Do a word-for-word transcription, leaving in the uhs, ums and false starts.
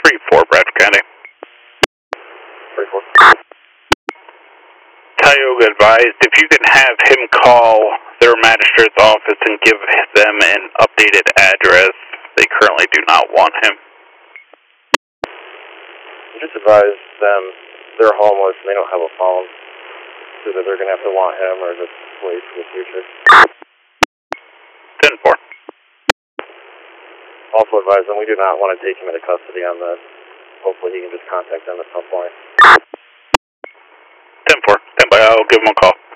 three four, Bradford County. three four. Tioga advised if you can have him call their magistrate's office and give them an updated address. They currently do not want him. Just advise them they're homeless and they don't have a phone, so that they're going to have to want him or just wait for the future. ten four. Also advise them we do not want to take him into custody on this. Hopefully he can just contact them at some point. ten four. Stand by. I'll give him a call.